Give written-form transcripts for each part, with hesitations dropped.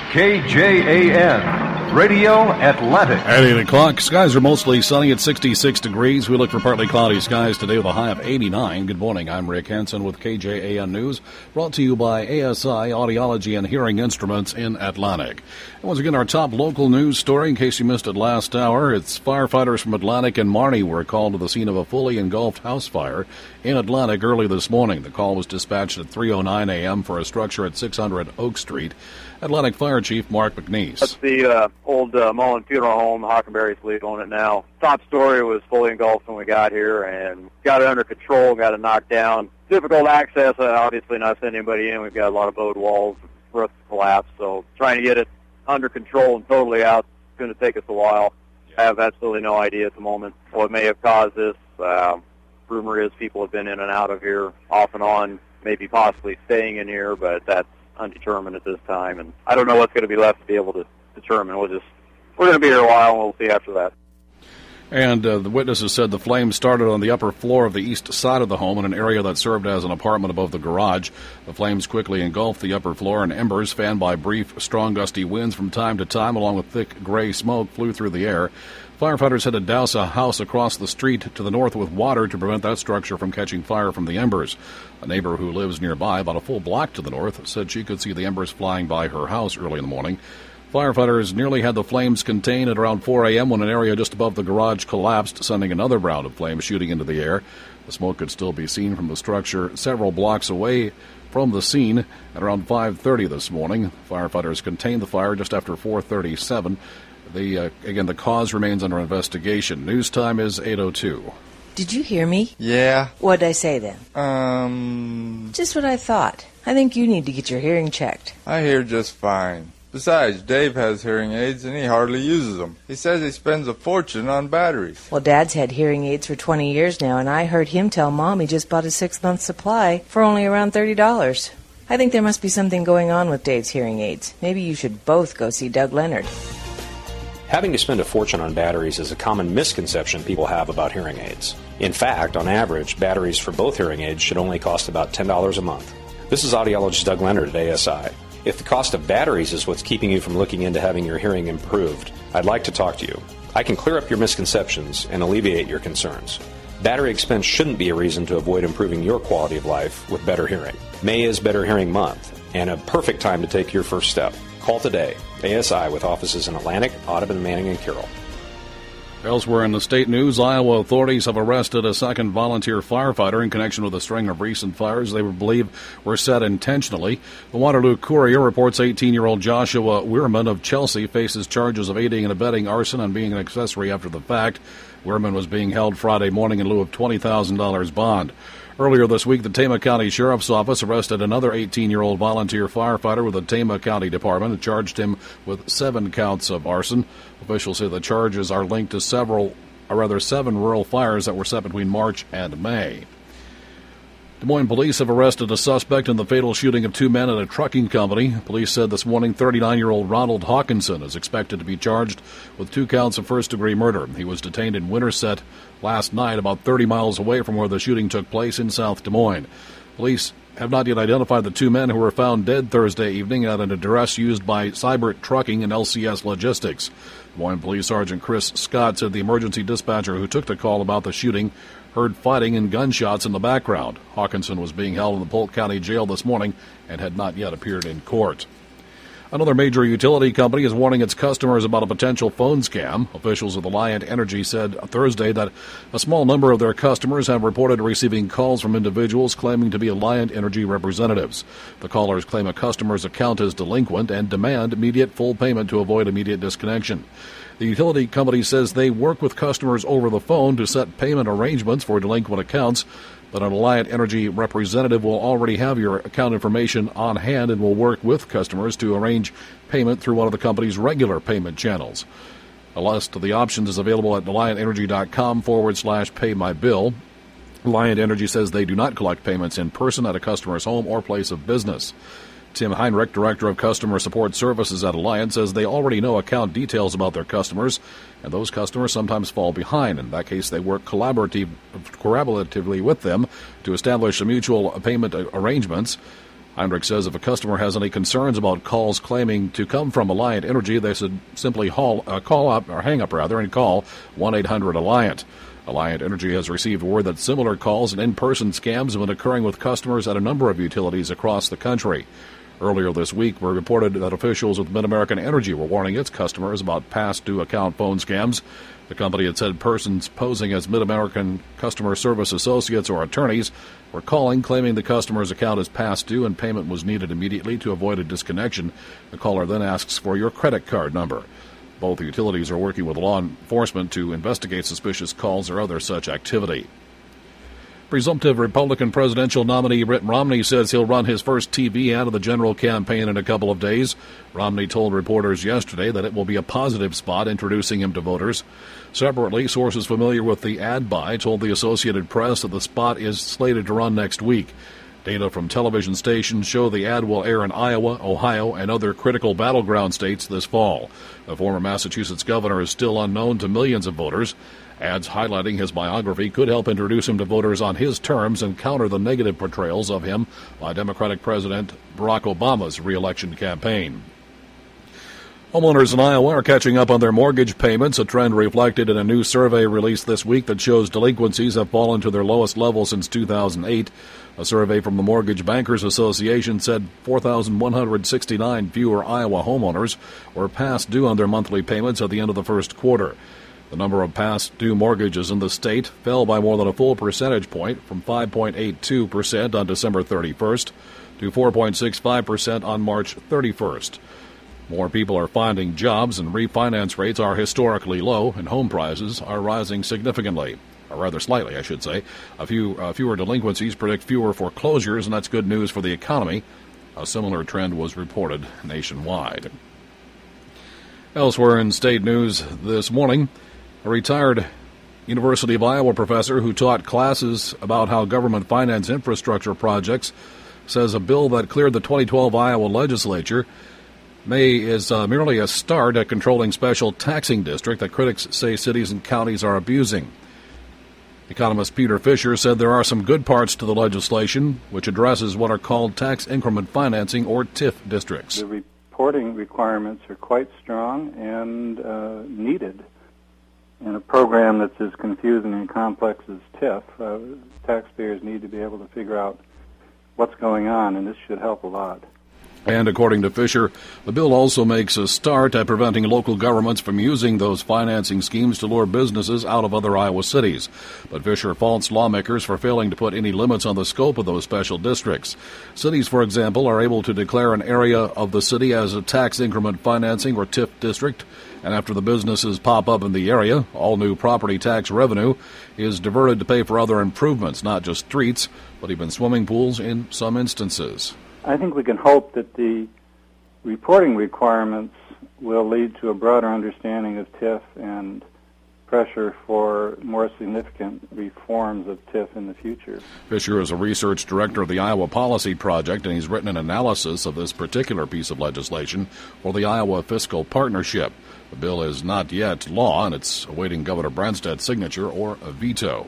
KJAN, Radio Atlantic. At 8 o'clock, skies are mostly sunny at 66 degrees. We look for partly cloudy skies today with a high of 89. Good morning. I'm Rick Hansen with KJAN News, brought to you by ASI Audiology and Hearing Instruments in Atlantic. And once again, our top local news story, in case you missed it last hour, it's firefighters from Atlantic and Marnie were called to the scene of a fully engulfed house fire in Atlantic early this morning. The call was dispatched at 3:09 a.m. for a structure at 600 Oak Street. Atlantic Fire Chief Mark McNeese. That's the old Mullen Funeral Home. Hockenberry's lead on it now. Top story was fully engulfed when we got here and got it under control, got it knocked down. Difficult access, obviously not sending anybody in. We've got a lot of bowed walls, roofs collapsed, so trying to get it under control and totally out is going to take us a while. I have absolutely no idea at the moment what may have caused this. Rumor is people have been in and out of here off and on, maybe possibly staying in here, but that's undetermined at this time, and I don't know what's going to be left to be able to determine. We're going to be here a while, and we'll see after that. And the witnesses said the flames started on the upper floor of the east side of the home in an area that served as an apartment above the garage. The flames quickly engulfed the upper floor, and embers, fanned by brief, strong, gusty winds from time to time, along with thick gray smoke, flew through the air. Firefighters had to douse a house across the street to the north with water to prevent that structure from catching fire from the embers. A neighbor who lives nearby, about a full block to the north, said she could see the embers flying by her house early in the morning. Firefighters nearly had the flames contained at around 4 a.m. when an area just above the garage collapsed, sending another round of flames shooting into the air. The smoke could still be seen from the structure several blocks away from the scene at around 5:30 this morning. Firefighters contained the fire just after 4:37. The cause remains under investigation. News time is 8:02. Did you hear me? Yeah. What'd I say then? Just what I thought. I think you need to get your hearing checked. I hear just fine. Besides, Dave has hearing aids and he hardly uses them. He says he spends a fortune on batteries. Well, Dad's had hearing aids for 20 years now, and I heard him tell Mom he just bought a 6-month supply for only around $30. I think there must be something going on with Dave's hearing aids. Maybe you should both go see Doug Leonard. Having to spend a fortune on batteries is a common misconception people have about hearing aids. In fact, on average, batteries for both hearing aids should only cost about $10 a month. This is audiologist Doug Leonard at ASI. If the cost of batteries is what's keeping you from looking into having your hearing improved, I'd like to talk to you. I can clear up your misconceptions and alleviate your concerns. Battery expense shouldn't be a reason to avoid improving your quality of life with better hearing. May is Better Hearing Month, and a perfect time to take your first step. Call today. ASI, with offices in Atlantic, Audubon, Manning, and Carroll. Elsewhere in the state news, Iowa authorities have arrested a second volunteer firefighter in connection with a string of recent fires they believe were set intentionally. The Waterloo Courier reports 18-year-old Joshua Weirman of Chelsea faces charges of aiding and abetting arson and being an accessory after the fact. Weirman was being held Friday morning in lieu of $20,000 bond. Earlier this week, the Tama County Sheriff's Office arrested another 18-year-old volunteer firefighter with the Tama County Department and charged him with 7 counts of arson. Officials say the charges are linked to 7 rural fires that were set between March and May. Des Moines police have arrested a suspect in the fatal shooting of 2 men at a trucking company. Police said this morning 39-year-old Ronald Hawkinson is expected to be charged with 2 counts of first-degree murder. He was detained in Winterset last night, about 30 miles away from where the shooting took place in South Des Moines. Police have not yet identified the 2 men who were found dead Thursday evening at an address used by Cybert Trucking and LCS Logistics. Des Moines Police Sergeant Chris Scott said the emergency dispatcher who took the call about the shooting heard fighting and gunshots in the background. Hawkinson was being held in the Polk County Jail this morning and had not yet appeared in court. Another major utility company is warning its customers about a potential phone scam. Officials of Alliant Energy said Thursday that a small number of their customers have reported receiving calls from individuals claiming to be Alliant Energy representatives. The callers claim a customer's account is delinquent and demand immediate full payment to avoid immediate disconnection. The utility company says they work with customers over the phone to set payment arrangements for delinquent accounts, but an Alliant Energy representative will already have your account information on hand and will work with customers to arrange payment through one of the company's regular payment channels. A list of the options is available at alliantenergy.com/paymybill. Alliant Energy says they do not collect payments in person at a customer's home or place of business. Tim Heinrich, Director of Customer Support Services at Alliant, says they already know account details about their customers, and those customers sometimes fall behind. In that case, they work collaboratively with them to establish mutual payment arrangements. Heinrich says if a customer has any concerns about calls claiming to come from Alliant Energy, they should simply hang up and call 1-800-ALLIANT. Alliant Energy has received word that similar calls and in-person scams have been occurring with customers at a number of utilities across the country. Earlier this week, we reported that officials with Mid-American Energy were warning its customers about past due account phone scams. The company had said persons posing as Mid-American customer service associates or attorneys were calling, claiming the customer's account is past due and payment was needed immediately to avoid a disconnection. The caller then asks for your credit card number. Both utilities are working with law enforcement to investigate suspicious calls or other such activity. Presumptive Republican presidential nominee Mitt Romney says he'll run his first TV ad of the general campaign in a couple of days. Romney told reporters yesterday that it will be a positive spot introducing him to voters. Separately, sources familiar with the ad buy told the Associated Press that the spot is slated to run next week. Data from television stations show the ad will air in Iowa, Ohio, and other critical battleground states this fall. The former Massachusetts governor is still unknown to millions of voters. Ads highlighting his biography could help introduce him to voters on his terms and counter the negative portrayals of him by Democratic President Barack Obama's re-election campaign. Homeowners in Iowa are catching up on their mortgage payments, a trend reflected in a new survey released this week that shows delinquencies have fallen to their lowest level since 2008. A survey from the Mortgage Bankers Association said 4,169 fewer Iowa homeowners were past due on their monthly payments at the end of the first quarter. The number of past due mortgages in the state fell by more than a full percentage point from 5.82% on December 31st to 4.65% on March 31st. More people are finding jobs and refinance rates are historically low and home prices are rising significantly, or rather slightly, I should say. Fewer delinquencies predict fewer foreclosures, and that's good news for the economy. A similar trend was reported nationwide. Elsewhere in state news this morning, a retired University of Iowa professor who taught classes about how government finance infrastructure projects says a bill that cleared the 2012 Iowa legislature is merely a start at controlling special taxing district that critics say cities and counties are abusing. Economist Peter Fisher said there are some good parts to the legislation, which addresses what are called tax increment financing or TIF districts. The reporting requirements are quite strong and needed. In a program that's as confusing and complex as TIF, taxpayers need to be able to figure out what's going on, and this should help a lot. And according to Fisher, the bill also makes a start at preventing local governments from using those financing schemes to lure businesses out of other Iowa cities. But Fisher faults lawmakers for failing to put any limits on the scope of those special districts. Cities, for example, are able to declare an area of the city as a tax increment financing or TIF district, and after the businesses pop up in the area, all new property tax revenue is diverted to pay for other improvements, not just streets, but even swimming pools in some instances. I think we can hope that the reporting requirements will lead to a broader understanding of TIF and pressure for more significant reforms of TIF in the future. Fisher is a research director of the Iowa Policy Project, and he's written an analysis of this particular piece of legislation for the Iowa Fiscal Partnership. The bill is not yet law, and it's awaiting Governor Branstad's signature or a veto.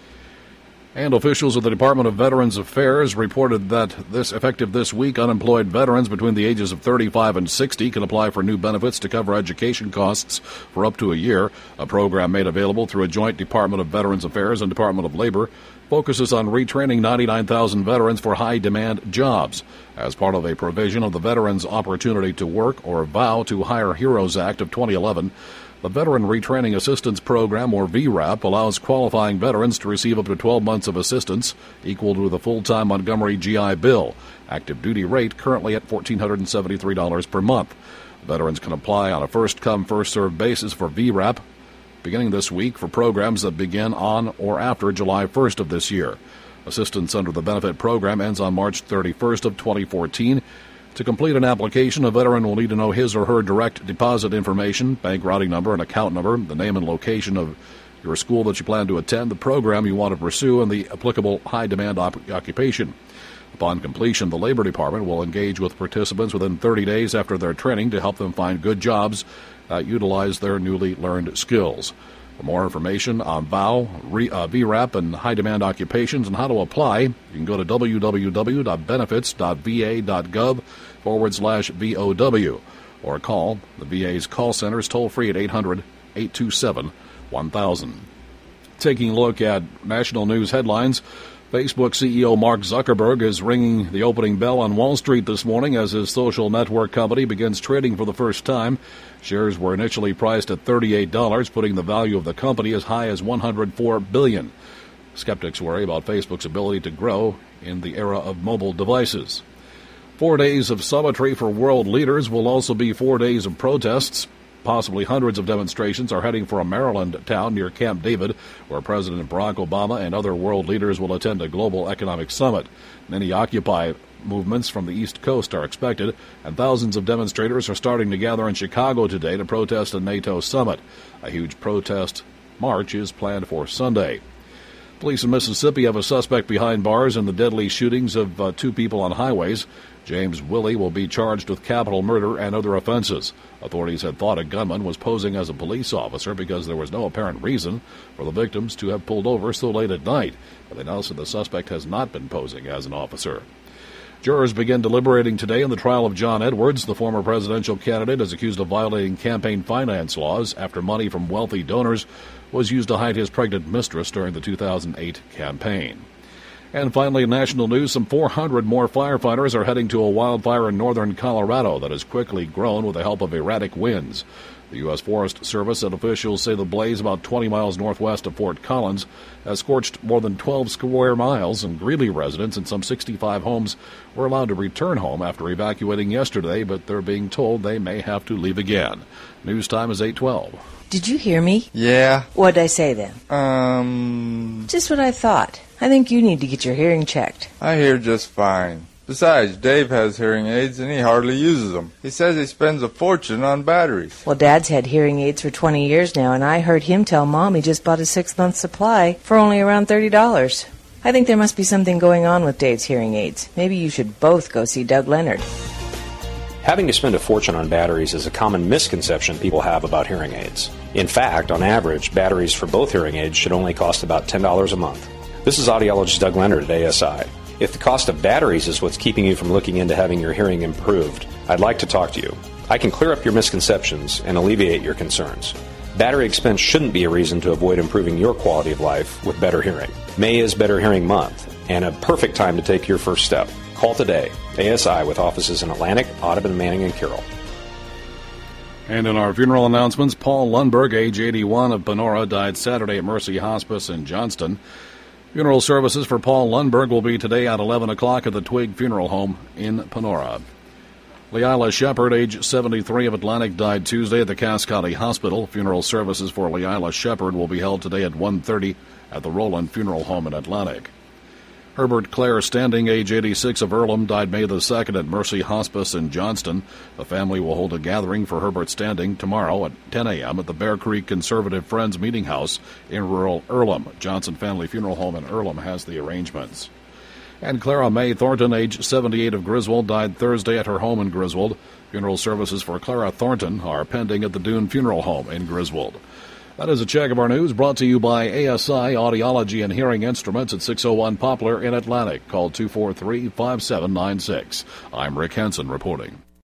And officials of the Department of Veterans Affairs reported that effective this week, unemployed veterans between the ages of 35 and 60 can apply for new benefits to cover education costs for up to a year. A program made available through a joint Department of Veterans Affairs and Department of Labor focuses on retraining 99,000 veterans for high-demand jobs. As part of a provision of the Veterans Opportunity to Work or VOW to Hire Heroes Act of 2011, the Veteran Retraining Assistance Program, or VRAP, allows qualifying veterans to receive up to 12 months of assistance, equal to the full-time Montgomery GI Bill. Active duty rate currently at $1,473 per month. Veterans can apply on a first-come, first-served basis for VRAP beginning this week for programs that begin on or after July 1st of this year. Assistance under the benefit program ends on March 31st of 2014. To complete an application, a veteran will need to know his or her direct deposit information, bank routing number and account number, the name and location of your school that you plan to attend, the program you want to pursue, and the applicable high-demand occupation. Upon completion, the Labor Department will engage with participants within 30 days after their training to help them find good jobs that utilize their newly learned skills. For more information on VOW, VRAP, and high-demand occupations and how to apply, you can go to www.benefits.va.gov/VOW or call the VA's call centers toll-free at 800-827-1000. Taking a look at national news headlines, Facebook CEO Mark Zuckerberg is ringing the opening bell on Wall Street this morning as his social network company begins trading for the first time. Shares were initially priced at $38, putting the value of the company as high as $104 billion. Skeptics worry about Facebook's ability to grow in the era of mobile devices. 4 days of summitry for world leaders will also be 4 days of protests. Possibly hundreds of demonstrations are heading for a Maryland town near Camp David, where President Barack Obama and other world leaders will attend a global economic summit. Many Occupy movements from the East Coast are expected, and thousands of demonstrators are starting to gather in Chicago today to protest a NATO summit. A huge protest march is planned for Sunday. Police in Mississippi have a suspect behind bars in the deadly shootings of 2 people on highways. James Willie will be charged with capital murder and other offenses. Authorities had thought a gunman was posing as a police officer because there was no apparent reason for the victims to have pulled over so late at night, but they now said the suspect has not been posing as an officer. Jurors begin deliberating today in the trial of John Edwards. The former presidential candidate is accused of violating campaign finance laws after money from wealthy donors was used to hide his pregnant mistress during the 2008 campaign. And finally, in national news, some 400 more firefighters are heading to a wildfire in northern Colorado that has quickly grown with the help of erratic winds. The U.S. Forest Service said officials say the blaze about 20 miles northwest of Fort Collins has scorched more than 12 square miles, and Greeley residents in some 65 homes were allowed to return home after evacuating yesterday, but they're being told they may have to leave again. News time is 8:12. Did you hear me? Yeah. What'd I say then? Just what I thought. I think you need to get your hearing checked. I hear just fine. Besides, Dave has hearing aids and he hardly uses them. He says he spends a fortune on batteries. Well, Dad's had hearing aids for 20 years now, and I heard him tell Mom he just bought a 6-month supply for only around $30. I think there must be something going on with Dave's hearing aids. Maybe you should both go see Doug Leonard. Having to spend a fortune on batteries is a common misconception people have about hearing aids. In fact, on average, batteries for both hearing aids should only cost about $10 a month. This is audiologist Doug Leonard at ASI. If the cost of batteries is what's keeping you from looking into having your hearing improved, I'd like to talk to you. I can clear up your misconceptions and alleviate your concerns. Battery expense shouldn't be a reason to avoid improving your quality of life with better hearing. May is Better Hearing Month, and a perfect time to take your first step. Call today. ASI with offices in Atlantic, Audubon, Manning, and Carroll. And in our funeral announcements, Paul Lundberg, age 81 of Panora, died Saturday at Mercy Hospice in Johnston. Funeral services for Paul Lundberg will be today at 11 o'clock at the Twig Funeral Home in Panora. Leila Shepard, age 73 of Atlantic, died Tuesday at the Cass County Hospital. Funeral services for Leila Shepard will be held today at 1:30 at the Roland Funeral Home in Atlantic. Herbert Clare Standing, age 86 of Earlham, died May the 2nd at Mercy Hospice in Johnston. The family will hold a gathering for Herbert Standing tomorrow at 10 a.m. at the Bear Creek Conservative Friends Meeting House in rural Earlham. Johnson Family Funeral Home in Earlham has the arrangements. And Clara Mae Thornton, age 78 of Griswold, died Thursday at her home in Griswold. Funeral services for Clara Thornton are pending at the Dune Funeral Home in Griswold. That is a check of our news brought to you by ASI Audiology and Hearing Instruments at 601 Poplar in Atlantic. Call 243-5796. I'm Rick Henson reporting.